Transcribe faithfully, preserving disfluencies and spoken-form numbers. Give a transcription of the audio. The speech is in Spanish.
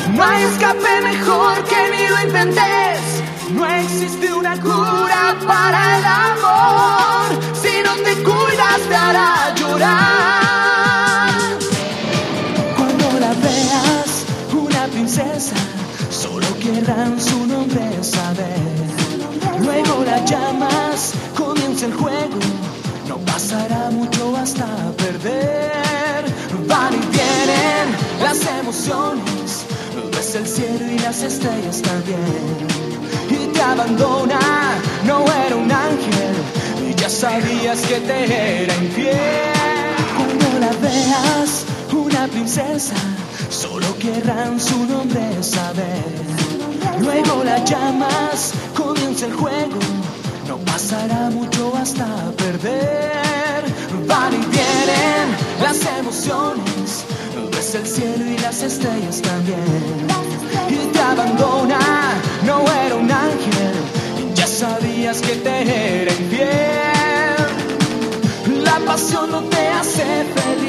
No hay escape mejor que ni lo intentes. No existe una cura para el amor. Si no te cuidas te hará llorar. Cuando la veas, una princesa, solo querrán su nombre saber. Luego la llamas, comienza el juego. No pasará mucho hasta perder. Van y vienen las emociones. Ves el cielo y las estrellas también. Y te abandona, no era un ángel. Y ya sabías que te era infiel. Cuando la veas, una princesa, solo querrán su nombre saber. Luego la llamas, comienza el juego. No pasará mucho hasta perder. Van y vienen las emociones. Ves el cielo y las estrellas también. Y te abandona, no era un ángel. Ya sabías que te era infiel. La pasión no te hace feliz.